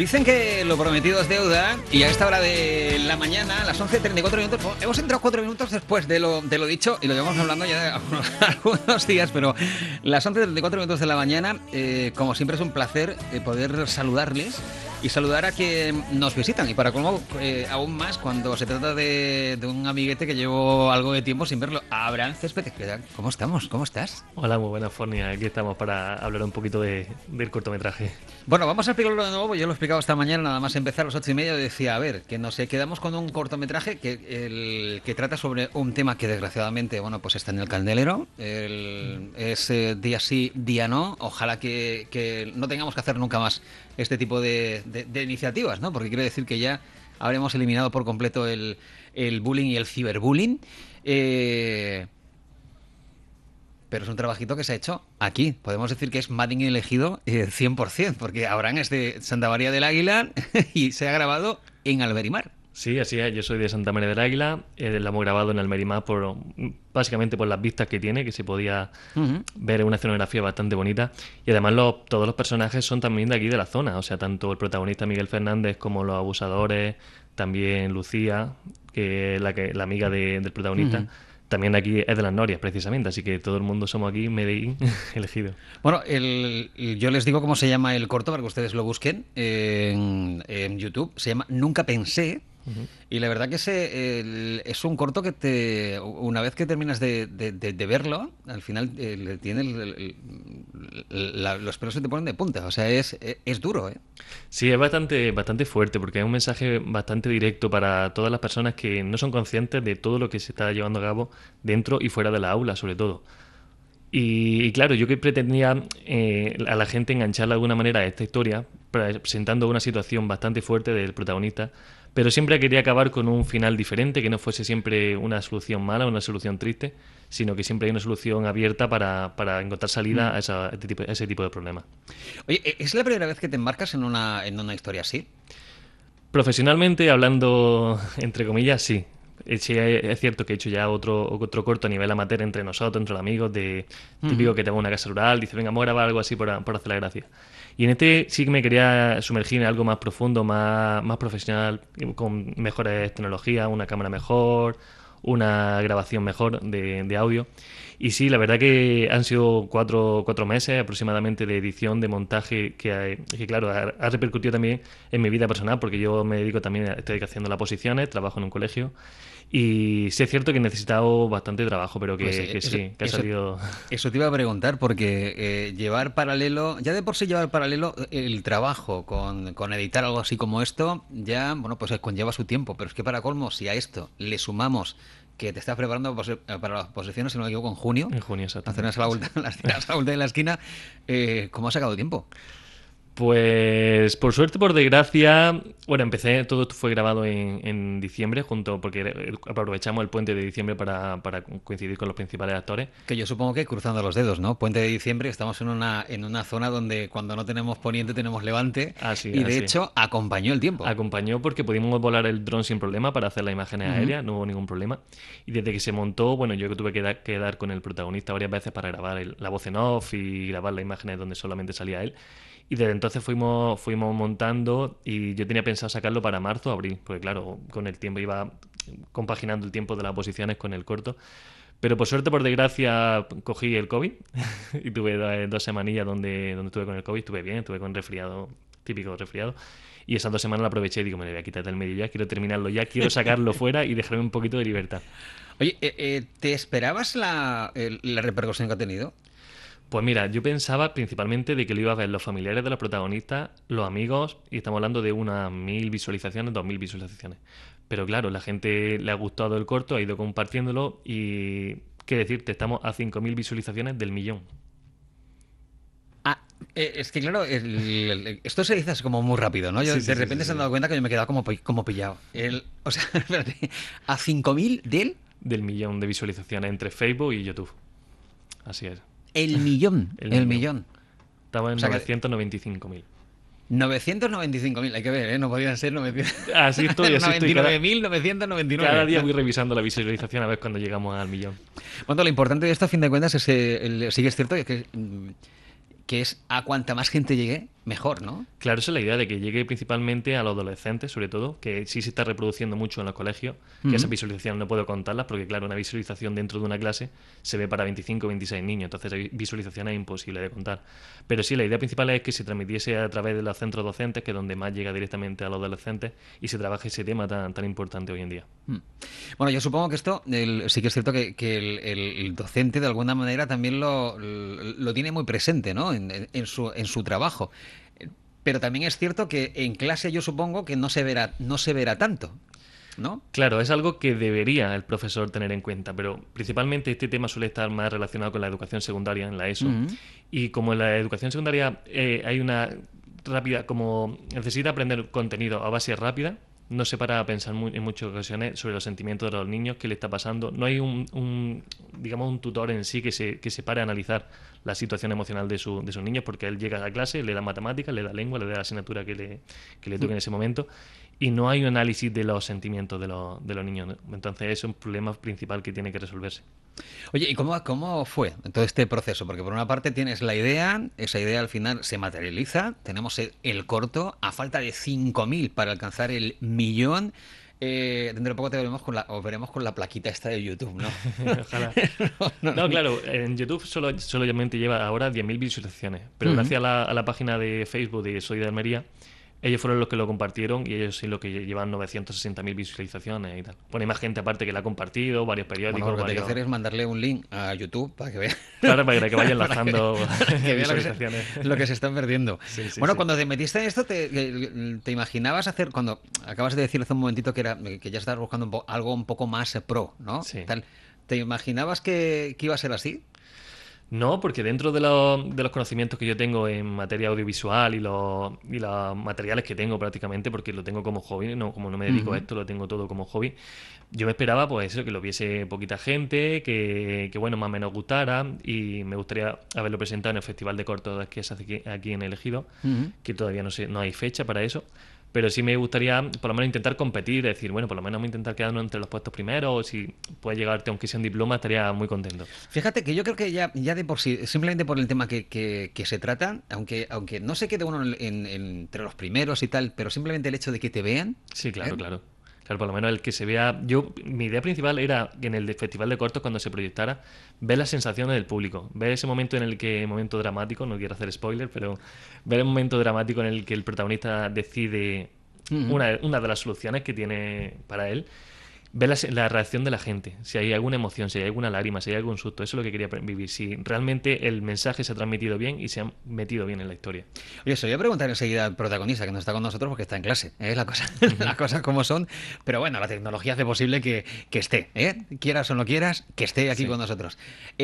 Dicen que lo prometido es deuda y a esta hora de la mañana, a las 11:34 minutos, hemos entrado 4 minutos después de lo dicho y lo llevamos hablando ya de algunos días, pero las 11:34 minutos de la mañana, como siempre es un placer poder saludarles y saludar a quien nos visitan y para colmo aún más cuando se trata de un amiguete que llevo algo de tiempo sin verlo. Abraham Céspedes, ¿cómo estamos? ¿Cómo estás? Hola, muy buenas, Fornia. Aquí estamos para hablar un poquito del cortometraje. Bueno, vamos a explicarlo de nuevo. Yo lo he explicado esta mañana, nada más empezar a las 8:30. Yo decía, a ver, que nos quedamos con un cortometraje que trata sobre un tema que desgraciadamente, bueno, pues está en el candelero. Es día sí, día no. Ojalá que no tengamos que hacer nunca más este tipo de iniciativas, ¿no? Porque quiero decir que ya habremos eliminado por completo el bullying y el ciberbullying. Pero es un trabajito que se ha hecho aquí. Podemos decir que es Madden elegido 100%, porque Abraham es de Santa María del Águila y se ha grabado en Almerimar. Sí, así es. Yo soy de Santa María del Águila. La hemos grabado en Almerimar básicamente por las vistas que tiene, que se podía ver una escenografía bastante bonita. Y además todos los personajes son también de aquí, de la zona. O sea, tanto el protagonista Miguel Fernández como los abusadores, también Lucía, que es la amiga del protagonista. También aquí es de las Norias, precisamente, así que todo el mundo somos aquí Medellín elegido. Bueno, yo les digo cómo se llama el corto para que ustedes lo busquen en YouTube. Se llama Nunca Pensé. Y la verdad que es un corto que una vez que terminas de verlo, al final los pelos se te ponen de punta. O sea, es duro, ¿eh? Sí, es bastante fuerte porque es un mensaje bastante directo para todas las personas que no son conscientes de todo lo que se está llevando a cabo dentro y fuera de la aula, sobre todo. Y claro, yo que pretendía a la gente engancharla de alguna manera a esta historia, presentando una situación bastante fuerte del protagonista, pero siempre quería acabar con un final diferente, que no fuese siempre una solución mala, una solución triste, sino que siempre hay una solución abierta para encontrar salida a ese tipo de problemas. Oye, ¿es la primera vez que te embarcas en una historia así? Profesionalmente, hablando entre comillas, sí. Sí, es cierto que he hecho ya otro corto a nivel amateur entre nosotros, entre los amigos, típico que tengo una casa rural, dice, venga, vamos a grabar algo así por hacer la gracia. Y en este sí que me quería sumergir en algo más profundo, más profesional, con mejores tecnologías, una cámara mejor, una grabación mejor de audio. Y sí, la verdad que han sido cuatro meses aproximadamente de edición, de montaje, que claro, ha repercutido también en mi vida personal, porque yo me dedico también, estoy haciendo las posiciones, trabajo en un colegio, y sí es cierto que he necesitado bastante trabajo, pero que ha salido... Eso te iba a preguntar, porque llevar paralelo, ya de por sí llevar paralelo el trabajo con editar algo así como esto, ya, bueno, pues conlleva su tiempo, pero es que para colmo, si a esto le sumamos que te estás preparando para las posiciones, si no me equivoco, en junio. En junio, exacto. Hacer la vuelta de la esquina. ¿Cómo has sacado tiempo? Pues por suerte, por desgracia, bueno, todo esto fue grabado en diciembre, porque aprovechamos el puente de diciembre para coincidir con los principales actores. Que yo supongo que cruzando los dedos, ¿no? Puente de diciembre, estamos en una zona donde cuando no tenemos poniente tenemos levante. De hecho acompañó el tiempo. Acompañó porque pudimos volar el dron sin problema para hacer las imágenes aéreas, no hubo ningún problema. Y desde que se montó, bueno, yo tuve que dar con el protagonista varias veces para grabar la voz en off y grabar las imágenes donde solamente salía él. Y desde entonces fuimos montando y yo tenía pensado sacarlo para marzo o abril, porque claro, con el tiempo iba compaginando el tiempo de las posiciones con el corto. Pero por suerte, por desgracia, cogí el COVID y tuve 2 semanillas donde estuve con el COVID, estuve bien, estuve con resfriado, típico resfriado. Y esas 2 semanas la aproveché y digo, me lo voy a quitar del medio ya, quiero terminarlo ya, quiero sacarlo fuera y dejarme un poquito de libertad. Oye, ¿te esperabas la repercusión que ha tenido? Pues mira, yo pensaba principalmente de que lo iba a ver los familiares de los protagonistas, los amigos, y estamos hablando de unas 1.000 visualizaciones, 2.000 visualizaciones. Pero claro, la gente le ha gustado el corto, ha ido compartiéndolo y, qué decirte, estamos a 5.000 visualizaciones del 1.000.000. Es que claro, esto se dice así como muy rápido, ¿no? Yo, Sí, de repente se han dado cuenta que yo me he quedado como pillado. O sea, espérate, a 5.000 del 1.000.000 de visualizaciones entre Facebook y YouTube. Así es. El millón. Estaba en 995.000. 995.000, hay que ver, ¿eh? No podían ser 900. Así estoy. 99.999. Cada día voy revisando la visualización a ver cuando llegamos al 1.000.000. Bueno, lo importante de esto, a fin de cuentas, sí que es cierto que es a cuanta más gente llegue, mejor, ¿no? Claro, esa es la idea de que llegue principalmente a los adolescentes, sobre todo, que sí se está reproduciendo mucho en los colegios, que esas visualizaciones no puedo contarlas porque, claro, una visualización dentro de una clase se ve para 25 o 26 niños, entonces hay visualizaciones imposible de contar. Pero sí, la idea principal es que se transmitiese a través de los centros docentes, que es donde más llega directamente a los adolescentes, y se trabaje ese tema tan importante hoy en día. Bueno, yo supongo que esto sí que es cierto que el docente de alguna manera también lo tiene muy presente, ¿no? En su trabajo. Pero también es cierto que en clase yo supongo que no se verá tanto, ¿no? Claro, es algo que debería el profesor tener en cuenta, pero principalmente este tema suele estar más relacionado con la educación secundaria, en la ESO. Y como en la educación secundaria hay una rápida, como necesita aprender contenido a base rápida, no se para a pensar en muchas ocasiones sobre los sentimientos de los niños, qué le está pasando. No hay digamos, un tutor en sí que se pare a analizar la situación emocional de sus niños, porque él llega a la clase, le da matemáticas, le da lengua, le da la asignatura que le toque en ese momento, y no hay un análisis de los sentimientos de los niños, ¿no? Entonces es un problema principal que tiene que resolverse. Oye, ¿y cómo fue todo este proceso? Porque por una parte tienes la idea, esa idea al final se materializa, tenemos el corto, a falta de 5.000 para alcanzar el millón. Dentro de poco os veremos con la plaquita esta de YouTube, ¿no? Ojalá. No, claro, en YouTube solamente lleva ahora 10.000 visualizaciones, pero gracias a la página de Facebook de Soy de Almería, ellos fueron los que lo compartieron y ellos sí lo que llevan 960.000 visualizaciones y tal. Bueno, hay más gente aparte que la ha compartido, varios periódicos. Bueno, lo que hay que hacer es mandarle un link a YouTube para que vea. Claro, para que vaya enlazando para que vea visualizaciones. lo que se están perdiendo. Sí, Bueno, sí. cuando te metiste en esto, te imaginabas hacer, cuando acabas de decir hace un momentito que ya estabas buscando algo un poco más pro, ¿no? Sí. Tal, ¿te imaginabas que iba a ser así? No, porque dentro de los conocimientos que yo tengo en materia audiovisual y los materiales que tengo prácticamente, porque lo tengo como hobby, no, como no me dedico a esto, lo tengo todo como hobby, yo me esperaba pues eso, que lo viese poquita gente, que bueno, más o menos gustara, y me gustaría haberlo presentado en el Festival de Cortos que se hace aquí en El Ejido, que todavía no hay fecha para eso. Pero sí me gustaría, por lo menos, intentar competir, decir, bueno, por lo menos intentar quedarnos entre los puestos primeros, o si puedes llegarte, aunque sea un diploma, estaría muy contento. Fíjate que yo creo que ya de por sí, simplemente por el tema que se trata, aunque no se quede uno entre los primeros y tal, pero simplemente el hecho de que te vean. Sí, claro, claro. Claro, por lo menos el que se vea. Mi idea principal era que en el Festival de Cortos, cuando se proyectara, ver las sensaciones del público. Ver ese momento en el que, momento dramático, no quiero hacer spoiler, pero ver el momento dramático en el que el protagonista decide una de las soluciones que tiene para él. Ver la reacción de la gente, si hay alguna emoción, si hay alguna lágrima, si hay algún susto. Eso es lo que quería vivir, si realmente el mensaje se ha transmitido bien y se ha metido bien en la historia. Oye, se lo voy a preguntar enseguida al protagonista, que no está con nosotros porque está en clase, las cosas como son, pero bueno, la tecnología hace posible que esté, quieras o no quieras, que esté aquí con nosotros.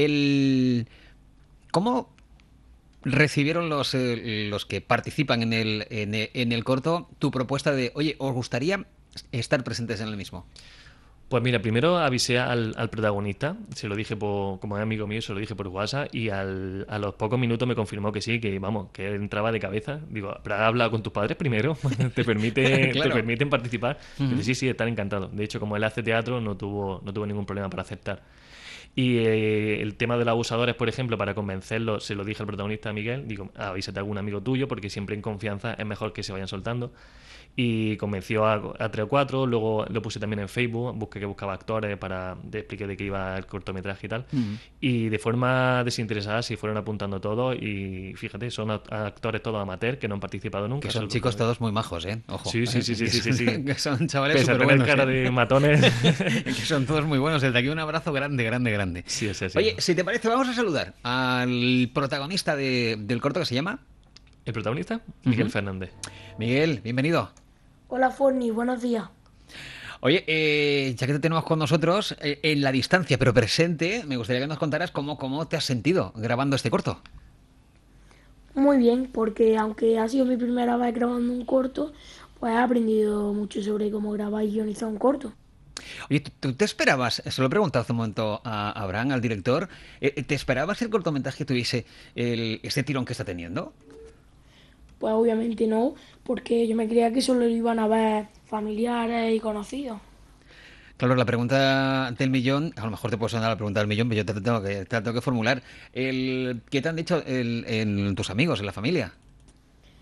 ¿Cómo recibieron los que participan en el corto tu propuesta de, oye, ¿os gustaría estar presentes en el mismo? Pues mira, primero avisé al protagonista, se lo dije como es amigo mío, se lo dije por WhatsApp, y a los pocos minutos me confirmó que sí, que vamos, que él entraba de cabeza. Digo, ¿pero has hablado con tus padres primero? ¿Te permiten participar? Dice, sí, están encantados. De hecho, como él hace teatro, no tuvo ningún problema para aceptar. Y el tema de los abusadores, por ejemplo, para convencerlo, se lo dije al protagonista Miguel, digo, avísate a algún amigo tuyo, porque siempre en confianza es mejor que se vayan soltando. Y convenció a 3 o 4, luego lo puse también en Facebook, buscaba actores te expliqué de qué iba el cortometraje y tal. Y de forma desinteresada se fueron apuntando todos, y fíjate, son actores todos amateurs que no han participado nunca. Que son chicos todos muy majos, ojo. Sí. Que son chavales súper buenos. Cara de matones. Que son todos muy buenos. Desde aquí un abrazo grande. Sí, es así. Oye, si te parece, vamos a saludar al protagonista del corto, que se llama... ¿El protagonista? Miguel Fernández. Miguel, bienvenido. Hola Forni, buenos días. Oye, ya que te tenemos con nosotros, en la distancia pero presente, me gustaría que nos contaras cómo te has sentido grabando este corto. Muy bien, porque aunque ha sido mi primera vez grabando un corto, pues he aprendido mucho sobre cómo grabar y guionizar un corto. Oye, ¿tú te esperabas, se lo he preguntado hace un momento a Abraham, al director, ¿te esperabas que el cortometraje tuviese este tirón que está teniendo? Pues obviamente no, porque yo me creía que solo lo iban a ver familiares y conocidos. Claro, la pregunta del millón, a lo mejor te puedo sonar la pregunta del millón, pero yo te la tengo que formular. ¿Qué te han dicho tus amigos, en la familia?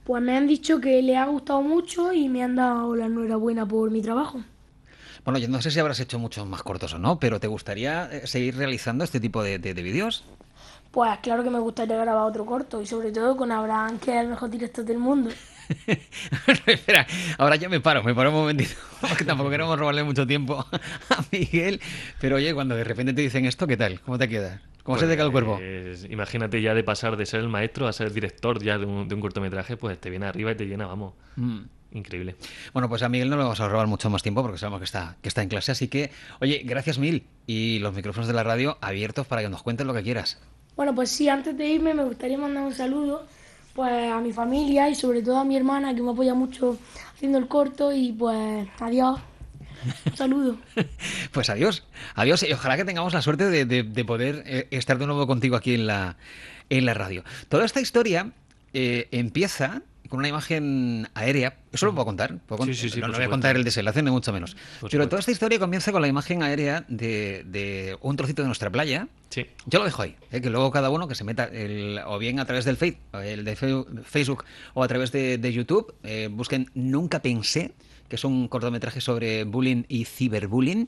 Pues me han dicho que le ha gustado mucho y me han dado la enhorabuena por mi trabajo. Bueno, yo no sé si habrás hecho muchos más cortos o no, pero ¿te gustaría seguir realizando este tipo de vídeos? Pues claro que me gustaría grabar otro corto y sobre todo con Abraham, que es el mejor director del mundo. Espera, ahora ya me paro un momentito, porque tampoco queremos robarle mucho tiempo a Miguel. Pero oye, cuando de repente te dicen esto, ¿qué tal? ¿Cómo te queda? ¿Cómo se te queda el cuerpo? Pues imagínate ya de pasar de ser el maestro a ser el director ya de un cortometraje, pues te viene arriba y te llena, vamos. Mm. Increíble. Bueno, pues a Miguel no le vamos a robar mucho más tiempo porque sabemos que está en clase. Así que, oye, gracias mil. Y los micrófonos de la radio abiertos para que nos cuentes lo que quieras. Bueno, pues sí, antes de irme me gustaría mandar un saludo pues a mi familia y sobre todo a mi hermana que me apoya mucho haciendo el corto y pues adiós. Un saludo. Pues adiós, adiós y ojalá que tengamos la suerte de poder estar de nuevo contigo aquí en la radio. Toda esta historia empieza con una imagen aérea. Eso lo puedo contar. Sí, No, por no voy a supuesto. contar el desenlace, ni mucho menos. Por Pero supuesto. toda esta historia comienza con la imagen aérea de un trocito de nuestra playa. Sí. Yo lo dejo ahí, que luego cada uno que se meta o bien a través del Facebook o a través de YouTube, busquen Nunca Pensé, que es un cortometraje sobre bullying y ciberbullying,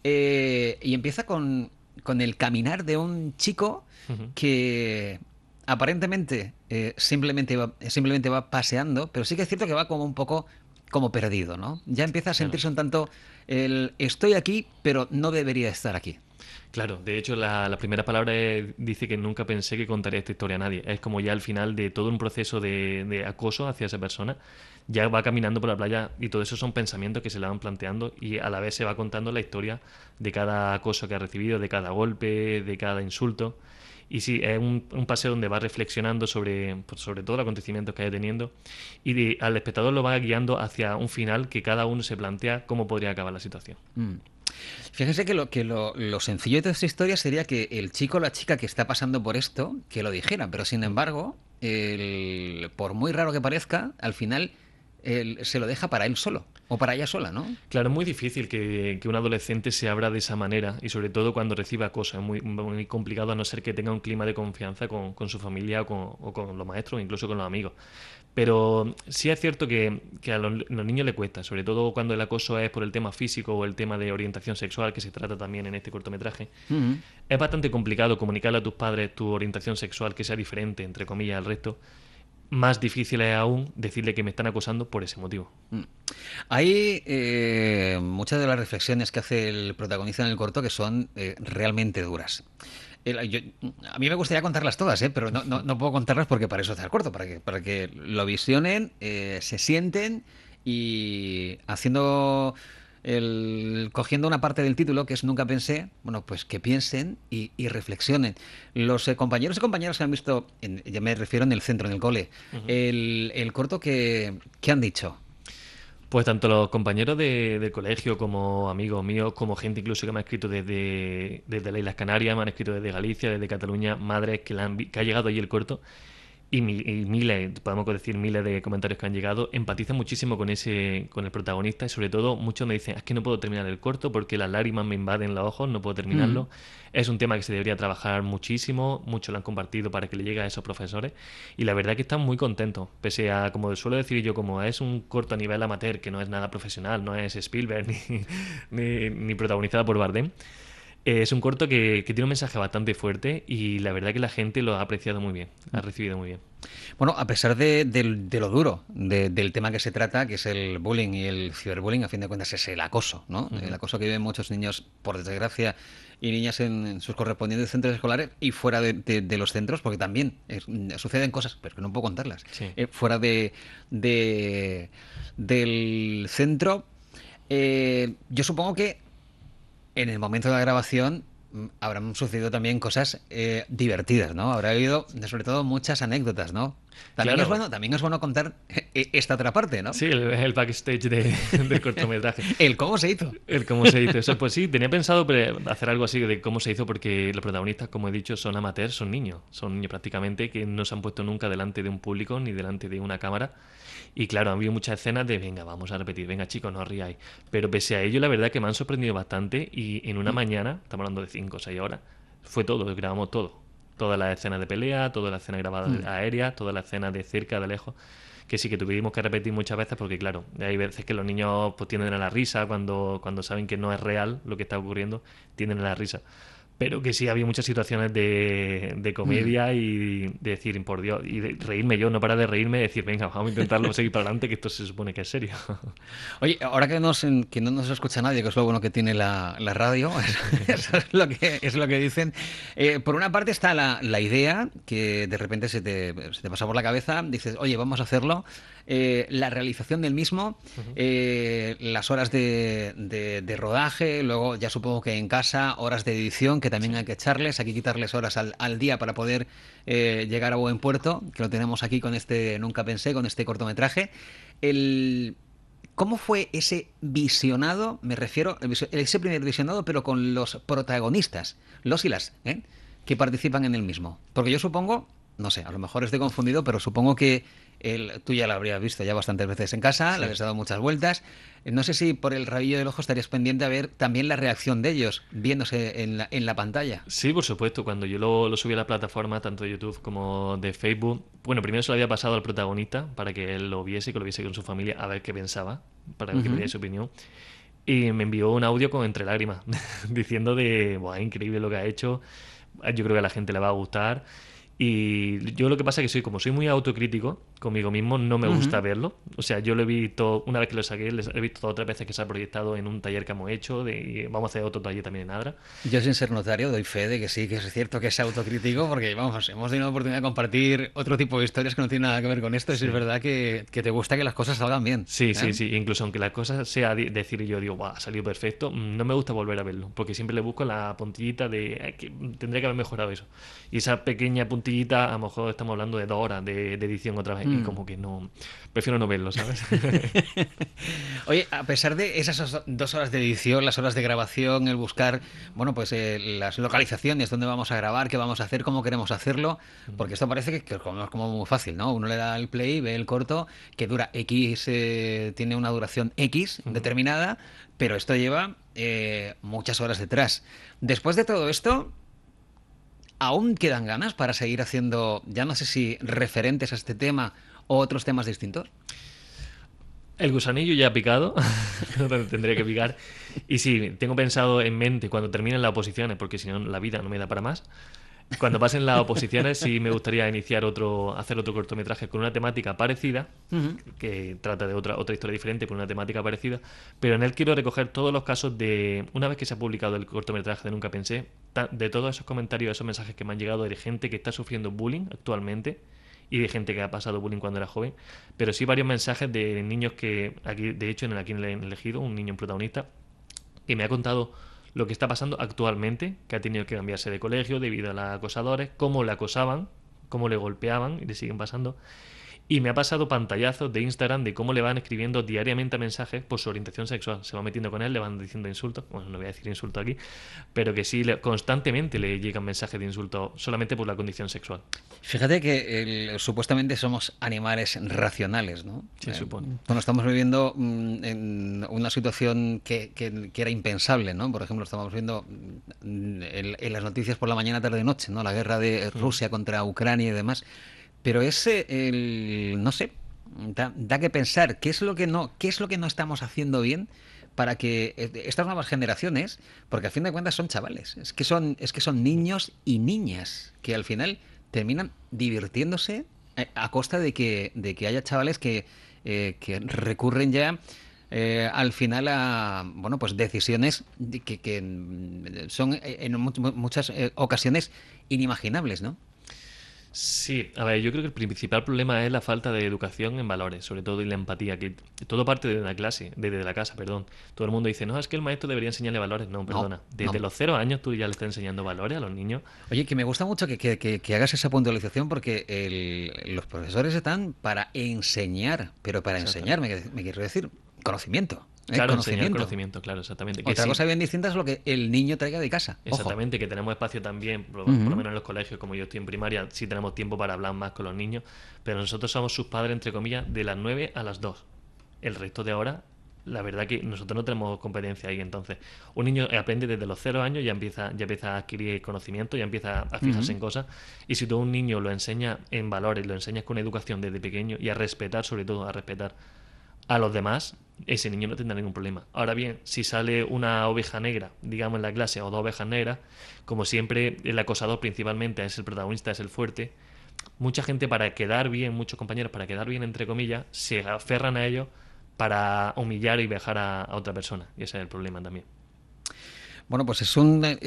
y empieza con el caminar de un chico Ujú. que aparentemente simplemente va paseando, pero sí que es cierto que va como un poco como perdido, ¿no? Ya empieza a Claro. sentirse un tanto el estoy aquí, pero no debería estar aquí. Claro, de hecho la primera palabra dice que nunca pensé que contaría esta historia a nadie. Es como ya al final de todo un proceso de acoso hacia esa persona, ya va caminando por la playa y todo eso son pensamientos que se le van planteando y a la vez se va contando la historia de cada acoso que ha recibido, de cada golpe, de cada insulto. Y sí, es un paseo donde va reflexionando sobre todo los acontecimientos que haya teniendo y al espectador lo va guiando hacia un final que cada uno se plantea cómo podría acabar la situación. Mm. Fíjense lo sencillo de toda esta historia sería que el chico o la chica que está pasando por esto, que lo dijera, pero sin embargo, por muy raro que parezca, al final se lo deja para él solo, o para ella sola, ¿no? Claro, es muy difícil que un adolescente se abra de esa manera y sobre todo cuando reciba acoso. Es muy complicado a no ser que tenga un clima de confianza con su familia o con los maestros o incluso con los amigos. Pero sí es cierto que a los niños le cuesta, sobre todo cuando el acoso es por el tema físico o el tema de orientación sexual, que se trata también en este cortometraje. Mm. Es bastante complicado comunicarle a tus padres tu orientación sexual que sea diferente, entre comillas, al resto. Más difícil es aún decirle que me están acosando por ese motivo. Mm. Hay muchas de las reflexiones que hace el protagonista en el corto que son realmente duras. A mí me gustaría contarlas todas, pero no puedo contarlas porque para eso está el corto, para que lo visionen, se sienten y cogiendo una parte del título que es Nunca Pensé, bueno, pues que piensen y reflexionen. Los compañeros y compañeras que han visto, ya me refiero en el centro, en el cole, Ujú. el corto que han dicho. Pues tanto los compañeros del colegio como amigos míos, como gente incluso que me ha escrito desde las Islas Canarias, me han escrito desde Galicia, desde Cataluña, madres que ha llegado ahí el corto y miles, podemos decir miles de comentarios que han llegado, empatizan muchísimo con el protagonista y sobre todo muchos me dicen, es que no puedo terminar el corto porque las lágrimas me invaden los ojos, no puedo terminarlo. Es un tema que se debería trabajar muchísimo, muchos lo han compartido para que le llegue a esos profesores y la verdad que están muy contentos, pese a, como suelo decir yo, como es un corto a nivel amateur, que no es nada profesional, no es Spielberg ni protagonizada por Bardem. Es un corto que tiene un mensaje bastante fuerte y la verdad que la gente lo ha apreciado muy bien, ha recibido muy bien. Bueno, a pesar de lo duro del tema que se trata, que es el bullying y el ciberbullying, a fin de cuentas es el acoso, ¿no? Ujú. El acoso que viven muchos niños, por desgracia, y niñas en sus correspondientes centros escolares y fuera de los centros, porque también suceden cosas, pero que no puedo contarlas, Sí. fuera del centro. Yo supongo que en el momento de la grabación habrán sucedido también cosas divertidas, ¿no? Habrá habido, sobre todo, muchas anécdotas, ¿no? Claro. También es bueno contar esta otra parte, ¿no? Sí, el backstage del cortometraje. El cómo se hizo. El cómo se hizo. Eso, pues sí, tenía pensado hacer algo así de cómo se hizo porque los protagonistas, como he dicho, son amateurs, son niños prácticamente que no se han puesto nunca delante de un público ni delante de una cámara. Y claro, han habido muchas escenas de, venga, vamos a repetir, venga chicos, no os riáis. Pero pese a ello, la verdad que me han sorprendido bastante y en una mañana, estamos hablando de 5 o 6 horas, fue todo, grabamos todo. Todas las escenas de pelea, todas las escenas grabadas aéreas, todas las escenas de cerca, de lejos. que sí que tuvimos que repetir muchas veces porque, claro, hay veces que los niños pues tienden a la risa cuando saben que no es real lo que está ocurriendo, tienden a la risa. Pero que sí había muchas situaciones de comedia y de decir, por Dios, y de reírme yo, no parar de reírme, y decir, venga, vamos a intentarlo seguir para adelante, que esto se supone que es serio. Oye, ahora que no nos escucha nadie, que es lo bueno que tiene la radio, eso es lo que dicen. Por una parte está la idea que de repente se te pasa por la cabeza, dices, oye, vamos a hacerlo. La realización del mismo, las horas de rodaje, luego ya supongo que en casa, horas de edición, que también hay que echarles, hay que quitarles horas al día para poder llegar a buen puerto, que lo tenemos aquí con este Nunca Pensé, con este cortometraje. ¿Cómo fue ese visionado? Me refiero, ese primer visionado, pero con los protagonistas, los y las, que participan en el mismo. Porque yo supongo, no sé, a lo mejor estoy confundido, pero supongo que tú ya lo habrías visto ya bastantes veces en casa, le habías dado muchas vueltas. No sé si por el rabillo del ojo estarías pendiente a ver también la reacción de ellos, viéndose en la pantalla. Sí, por supuesto. Cuando yo lo subí a la plataforma, tanto de YouTube como de Facebook, bueno, primero se lo había pasado al protagonista para que él lo viese, que lo viese con su familia, a ver qué pensaba, para que me diera su opinión. Y me envió un audio con entre lágrimas, diciendo de, buah, increíble lo que ha hecho, yo creo que a la gente le va a gustar. Y yo lo que pasa es que soy muy autocrítico conmigo mismo, no me gusta verlo. O sea, yo lo he visto, una vez que lo saqué, lo he visto 2 o 3 veces que se ha proyectado en un taller que hemos hecho, y vamos a hacer otro taller también en Adra. Yo, sin ser notario, doy fe de que sí, que es cierto que es autocrítico, porque vamos, hemos tenido la oportunidad de compartir otro tipo de historias que no tienen nada que ver con esto, y sí es verdad que te gusta que las cosas salgan bien. Sí, sí. Incluso aunque las cosas sea decir yo digo, ha salido perfecto, no me gusta volver a verlo, porque siempre le busco la puntillita de que tendría que haber mejorado eso. Y esa pequeña puntillita, a lo mejor estamos hablando de 2 horas de edición otra vez, y como que no, prefiero no verlo, ¿sabes? Oye, a pesar de esas 2 horas de edición, las horas de grabación, el buscar, bueno, pues las localizaciones, dónde vamos a grabar, qué vamos a hacer, cómo queremos hacerlo, porque esto parece que es como muy fácil, ¿no? Uno le da el play, ve el corto, que dura X, tiene una duración X determinada, pero esto lleva muchas horas detrás. Después de todo esto, ¿aún quedan ganas para seguir haciendo, ya no sé si referentes a este tema o otros temas distintos? El gusanillo ya ha picado, tendría que picar. Y sí, tengo pensado en mente cuando terminen las oposiciones, porque si no la vida no me da para más. Cuando pasen las oposiciones sí me gustaría hacer otro cortometraje con una temática parecida, que trata de otra historia diferente con una temática parecida, pero en él quiero recoger todos los casos de, una vez que se ha publicado el cortometraje de Nunca Pensé, de todos esos comentarios, esos mensajes que me han llegado de gente que está sufriendo bullying actualmente, y de gente que ha pasado bullying cuando era joven, pero sí varios mensajes de niños que, aquí de hecho aquí en el elegido, un niño protagonista, que me ha contado lo que está pasando actualmente, que ha tenido que cambiarse de colegio debido a los acosadores, cómo le acosaban, cómo le golpeaban y le siguen pasando. Y me ha pasado pantallazos de Instagram de cómo le van escribiendo diariamente mensajes por su orientación sexual. Se va metiendo con él, le van diciendo insultos. Bueno, no voy a decir insultos aquí, pero que sí, constantemente le llegan mensajes de insultos solamente por la condición sexual. Fíjate que supuestamente somos animales racionales, ¿no? Se supone. Bueno, estamos viviendo en una situación que era impensable, ¿no? Por ejemplo, estamos viendo en las noticias por la mañana, tarde y noche, ¿no? La guerra de Rusia contra Ucrania y demás. Pero no sé, da que pensar, ¿qué es lo que no estamos haciendo bien para que estas nuevas generaciones, porque a fin de cuentas son chavales, es que son niños y niñas que al final terminan divirtiéndose a costa de que haya chavales que recurren ya al final a, bueno, pues decisiones que son en muchas ocasiones inimaginables, ¿no? Sí, a ver, yo creo que el principal problema es la falta de educación en valores, sobre todo, y la empatía, que todo parte de la clase, desde la casa, perdón. Todo el mundo dice, no, es que el maestro debería enseñarle valores. No, perdona. Desde los 0 años tú ya le estás enseñando valores a los niños. Oye, que me gusta mucho que hagas esa puntualización, porque los profesores están para enseñar, pero para enseñar, me quiero decir, conocimiento. Claro, enseñar conocimiento, claro, exactamente. Otra cosa bien distinta es lo que el niño traiga de casa. Exactamente, que tenemos espacio también, por lo menos en los colegios, como yo estoy en primaria, sí tenemos tiempo para hablar más con los niños, pero nosotros somos sus padres, entre comillas, de las 9 a las 2. El resto de horas la verdad que nosotros no tenemos competencia ahí. Entonces, un niño aprende desde los 0 años, ya empieza a adquirir conocimiento, ya empieza a fijarse en cosas. Y si tú a un niño lo enseñas en valores, lo enseñas con educación desde pequeño y a respetar, sobre todo a respetar a los demás, ese niño no tendrá ningún problema. Ahora bien, si sale una oveja negra, digamos, en la clase, o dos ovejas negras, como siempre, el acosador principalmente es el protagonista, es el fuerte. Mucha gente, para quedar bien, muchos compañeros, para quedar bien, entre comillas, se aferran a ellos para humillar y vejar a otra persona. Y ese es el problema también. Bueno, pues es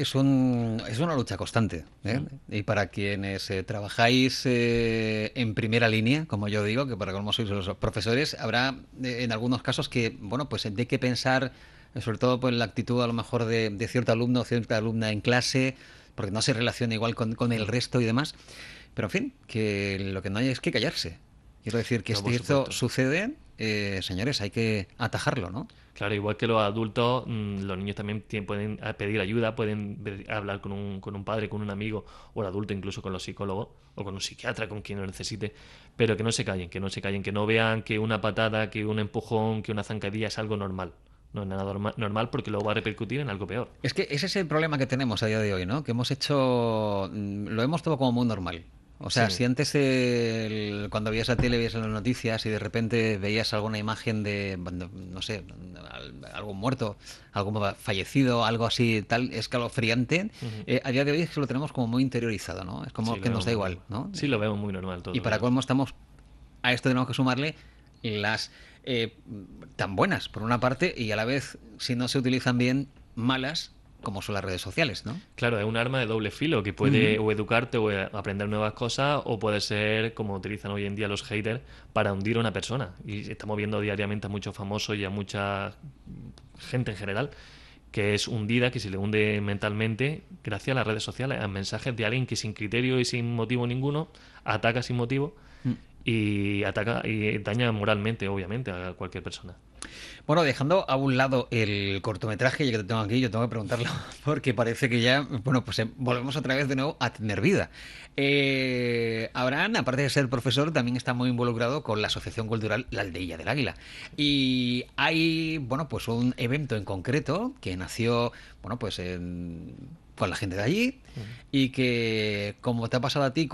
una lucha constante, ¿eh? Y para quienes trabajáis en primera línea, como yo digo, que para colmo sois los profesores, habrá en algunos casos que, bueno, pues de qué pensar, sobre todo pues la actitud a lo mejor de cierto alumno o cierta alumna en clase, porque no se relaciona igual con el resto y demás. Pero en fin, que lo que no hay es que callarse. Quiero decir que No, si por esto supuesto. sucede, señores, hay que atajarlo, ¿no? Claro, igual que los adultos, los niños también pueden pedir ayuda, pueden hablar con un padre, con un amigo, o el adulto incluso con los psicólogos, o con un psiquiatra, con quien lo necesite, pero que no se callen, que no se callen, que no vean que una patada, que un empujón, que una zancadilla es algo normal. No es nada normal porque luego va a repercutir en algo peor. Es que ese es el problema que tenemos a día de hoy, ¿no? Que hemos hecho, lo hemos todo como muy normal. O sea, Sí. si antes cuando veías la tele, veías las noticias y de repente veías alguna imagen de, bueno, no sé, algo muerto, algo fallecido, algo así tal escalofriante, Ujú. a día de hoy es que lo tenemos como muy interiorizado, ¿no? Es como Sí, lo que nos vemos da muy igual, normal. ¿no? Sí, lo vemos muy normal Y todo para ya. colmo estamos, a esto tenemos que sumarle las tan buenas, por una parte, y a la vez, si no se utilizan bien, malas, como son las redes sociales, ¿no? Claro, es un arma de doble filo que puede Ujú. o educarte o aprender nuevas cosas, o puede ser como utilizan hoy en día los haters para hundir a una persona. Y estamos viendo diariamente a muchos famosos y a mucha gente en general que es hundida, que se le hunde mentalmente gracias a las redes sociales, a mensajes de alguien que sin criterio y sin motivo ninguno ataca sin motivo y ataca y daña moralmente, obviamente, a cualquier persona. Bueno, dejando a un lado el cortometraje, ya que te tengo aquí, yo tengo que preguntarlo, porque parece que ya, bueno, pues volvemos otra vez de nuevo a tener vida. Abraham, aparte de ser profesor, también está muy involucrado con la Asociación Cultural La Aldeilla del Águila. Y hay, bueno, pues un evento en concreto que nació, bueno, pues con la gente de allí y que, como te ha pasado a ti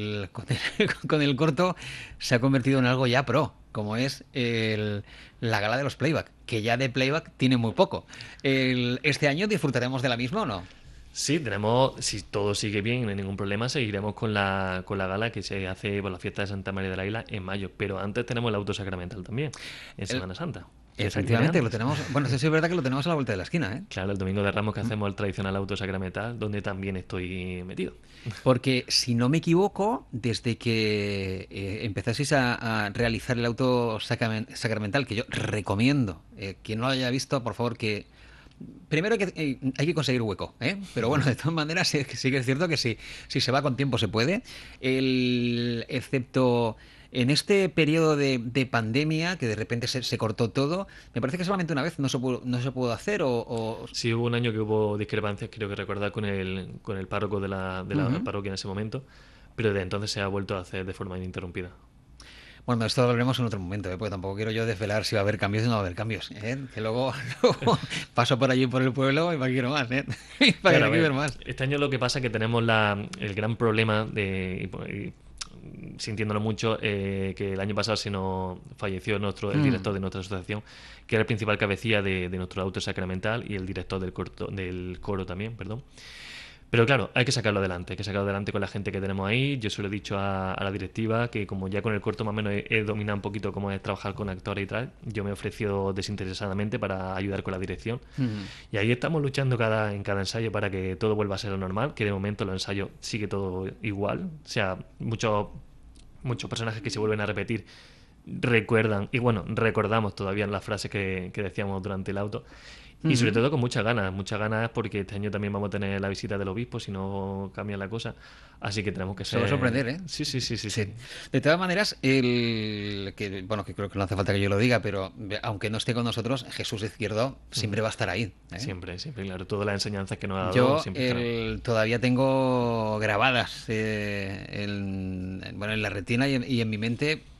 con el corto, se ha convertido en algo ya pro, como es la gala de los playback, que ya de playback tiene muy poco. ¿Este año disfrutaremos de la misma o no? Sí, tenemos, si todo sigue bien, no hay ningún problema, seguiremos con la gala que se hace por la fiesta de Santa María de la Isla en mayo. Pero antes tenemos el auto sacramental también, en El- Semana Santa. Que ese viene Efectivamente, lo antes. tenemos. Bueno, eso sí es verdad que lo tenemos a la vuelta de la esquina, ¿eh? Claro, el domingo de Ramos que hacemos el tradicional auto sacramental, donde también estoy metido. Porque si no me equivoco, desde que empezasteis a realizar el auto sacramental, que yo recomiendo, quien no lo haya visto, por favor, que primero hay que conseguir hueco, ¿eh? Pero bueno, de todas maneras sí que es cierto que si se va con tiempo se puede. Excepto en este periodo de pandemia, que de repente se cortó todo, me parece que solamente una vez no se pudo hacer o... Sí, hubo un año que hubo discrepancias, creo que recordar, con el párroco de la Ujú. parroquia en ese momento, pero de entonces se ha vuelto a hacer de forma ininterrumpida. Bueno, esto lo hablaremos en otro momento, ¿eh? Porque tampoco quiero yo desvelar si va a haber cambios o no va a haber cambios, ¿eh? Que luego paso por allí por el pueblo y para quiero más, ¿eh? Y para Claro, que a quiero ver ver, más. este año lo que pasa es que tenemos el gran problema sintiéndolo mucho, que el año pasado se nos falleció el director de nuestra asociación, que era el principal cabecilla de nuestro auto sacramental y el director del coro también, perdón. Pero claro, hay que sacarlo adelante con la gente que tenemos ahí. Yo se lo he dicho a la directiva que como ya con el corto más o menos he dominado un poquito cómo es trabajar con actores y tal, yo me he ofrecido desinteresadamente para ayudar con la dirección. Ujú. Y ahí estamos luchando en cada ensayo para que todo vuelva a ser lo normal, que de momento los ensayos sigue todo igual. O sea, muchos personajes que se vuelven a repetir recuerdan, y bueno, recordamos todavía las frases que decíamos durante el auto. Y sobre Ujú. todo con muchas ganas porque este año también vamos a tener la visita del obispo si no cambia la cosa. Así que tenemos que Se va a ser... sorprender, ¿eh? Sí, sí, sí, sí, Sí. sí. De todas maneras, bueno, que creo que no hace falta que yo lo diga, pero aunque no esté con nosotros, Jesús Izquierdo siempre va a estar ahí, ¿eh? Siempre, siempre, claro. Todas las enseñanzas que nos ha dado Yo siempre estarán. todavía tengo grabadas bueno, en la retina y en mi mente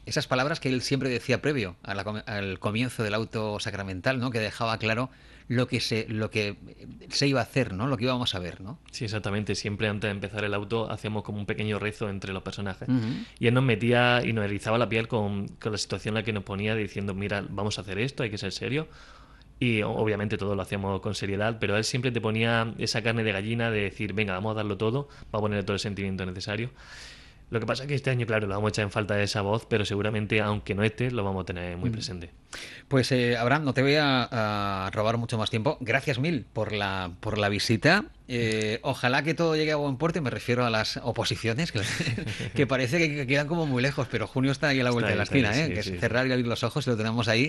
esas palabras que él siempre decía previo al comienzo del auto sacramental, ¿no? Que dejaba claro lo que se iba a hacer, ¿no? Lo que íbamos a ver, ¿no? Sí, exactamente. Siempre antes de empezar el auto hacíamos como un pequeño rezo entre los personajes. Ujú. Y él nos metía y nos erizaba la piel con la situación en la que nos ponía diciendo, mira, vamos a hacer esto, hay que ser serio. Y obviamente todo lo hacíamos con seriedad, pero él siempre te ponía esa carne de gallina de decir, venga, vamos a darlo todo, vamos a ponerle todo el sentimiento necesario. Lo que pasa es que este año, claro, lo vamos a echar en falta de esa voz, pero seguramente, aunque no esté, lo vamos a tener muy presente. Pues Abraham, no te voy a robar mucho más tiempo. Gracias mil por la visita. Ojalá que todo llegue a buen puerto, y me refiero a las oposiciones, que parece que quedan como muy lejos, pero junio está ahí a la vuelta de la esquina, sí, que sí. es cerrar y abrir los ojos y lo tenemos ahí.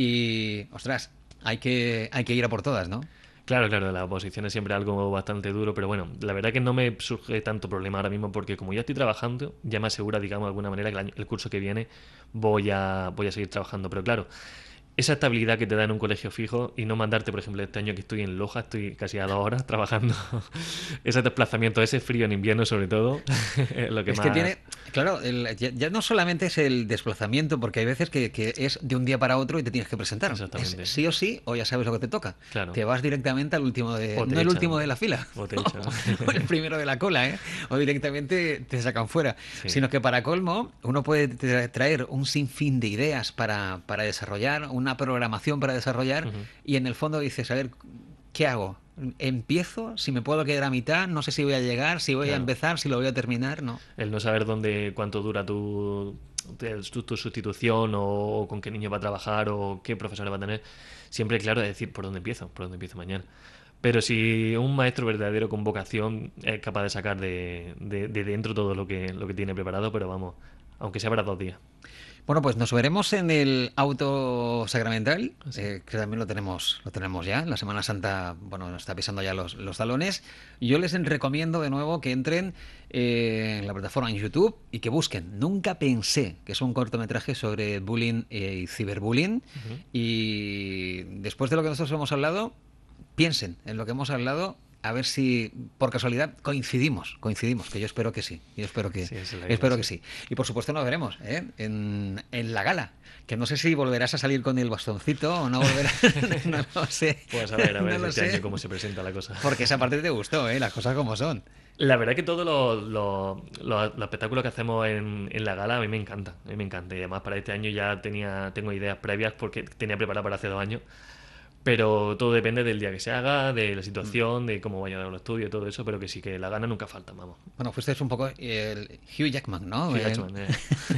Y, ostras, hay que ir a por todas, ¿no? Claro, la oposición es siempre algo bastante duro, pero bueno, la verdad que no me surge tanto problema ahora mismo porque como ya estoy trabajando, ya me asegura, digamos, de alguna manera que el curso que viene voy a seguir trabajando. Pero claro, esa estabilidad que te da en un colegio fijo y no mandarte, por ejemplo, este año que estoy en Loja, estoy casi a 2 horas trabajando, ese desplazamiento, ese frío en invierno sobre todo, es lo que Es más... que tiene, claro, ya no solamente es el desplazamiento, porque hay veces que es de un día para otro y te tienes que presentar. Exactamente. Es sí o sí, o ya sabes lo que te toca. Claro. Te vas directamente al último O te no el echan. último de la fila, O te echan. o el primero de la cola, ¿eh? O directamente te sacan fuera. Sí. Sino que para colmo, uno puede traer un sinfín de ideas para desarrollar, una programación para desarrollar, y en el fondo dices, a ver, ¿qué hago? ¿Empiezo? ¿Si me puedo quedar a mitad? No sé si voy a llegar, si voy a Claro. empezar, si lo voy a terminar, no. El no saber cuánto dura tu sustitución o con qué niño va a trabajar o qué profesores va a tener. Siempre, claro, es decir, ¿por dónde empiezo mañana? Pero si un maestro verdadero con vocación es capaz de sacar de dentro todo lo que tiene preparado, pero vamos, aunque sea para 2 días. Bueno, pues nos veremos en el auto sacramental, que también lo tenemos ya. La Semana Santa, bueno, nos está pisando ya los talones. Yo les recomiendo de nuevo que entren en la plataforma en YouTube y que busquen Nunca Pensé, que es un cortometraje sobre bullying y ciberbullying. Y después de lo que nosotros hemos hablado, piensen en lo que hemos hablado. A ver si por casualidad coincidimos, que yo espero que sí. Sí, esa es la idea, Espero sí. que sí. Y por supuesto nos veremos en la gala, que no sé si volverás a salir con el bastoncito o no volverás, no lo sé. Pues a ver No lo este sé. año cómo se presenta la cosa. Porque esa parte te gustó, las cosas como son. La verdad que todos los espectáculos que hacemos en la gala a mí me encanta. A mí me encanta. Y además para este año ya tengo ideas previas porque tenía preparado para hace 2 años. Pero todo depende del día que se haga, de la situación, de cómo vaya a dar los estudios, todo eso. Pero que sí, que la gana nunca falta, vamos. Bueno, fuiste un poco el Hugh Jackman, ¿no? Hugh Jackman,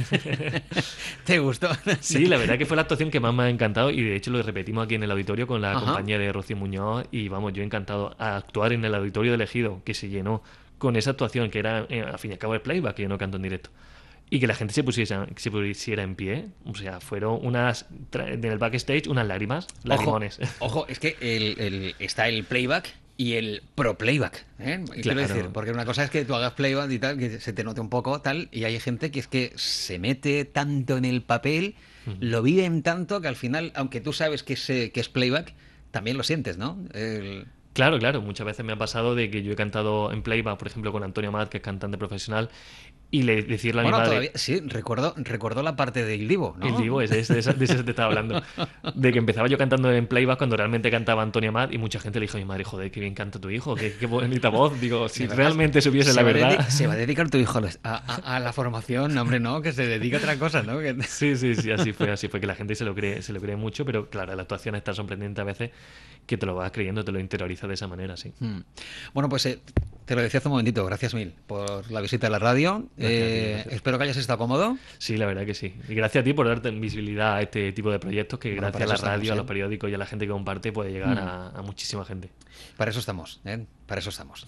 ¿Te gustó? Sí, la verdad que fue la actuación que más me ha encantado y de hecho lo repetimos aquí en el auditorio con la Ajá. compañía de Rocío Muñoz y vamos, yo encantado a actuar en el auditorio de Ejido, que se llenó con esa actuación que era, al fin y al cabo, el playback, que yo no canto en directo. Y que la gente se pusiera en pie. O sea, fueron en el backstage unas lagrimones. Ojo, es que está el playback y el pro playback, ¿eh? Quiero Claro. decir, porque una cosa es que tú hagas playback y tal, que se te note un poco tal, y hay gente que es que se mete tanto en el papel, lo viven tanto que al final, aunque tú sabes que es playback, también lo sientes, ¿no? Claro, muchas veces me ha pasado de que yo he cantado en playback, por ejemplo, con Antonio Amat, que es cantante profesional, y decirle a mi Bueno, madre... todavía, sí, recuerdo la parte del Divo, ¿no? El Divo, de ese te estaba hablando. De que empezaba yo cantando en playback cuando realmente cantaba Antonio Amat y mucha gente le dijo a mi madre, joder, qué bien canta tu hijo, qué bonita voz. Digo, si realmente supiese la verdad... Se va a dedicar tu hijo a la formación, hombre, no, que se dedica a otra cosa, ¿no? Sí, así fue, que la gente se lo cree mucho, pero claro, la actuación es tan sorprendente a veces que te lo vas creyendo, te lo interiorizas de esa manera, sí. Bueno, pues te lo decía hace un momentito, gracias mil por la visita a la radio. Gracias. Espero que hayas estado cómodo. Sí, la verdad que sí. Y gracias a ti por darte visibilidad a este tipo de proyectos que Bueno, gracias a para la eso radio, estamos, a los periódicos y a la gente que comparte puede llegar a muchísima gente. Para eso estamos, ¿eh? Para eso estamos.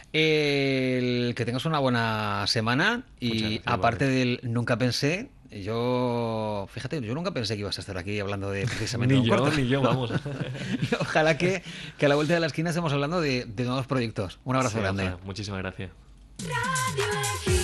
Que tengas una buena semana y Muchas gracias, aparte del Nunca Pensé, fíjate, yo nunca pensé que ibas a estar aquí hablando de precisamente Ni un yo, corto. ni yo, vamos. Y ojalá que a la vuelta de la esquina estemos hablando de nuevos proyectos. Un abrazo Sí, grande. ojalá. Muchísimas gracias. Radio Ejido.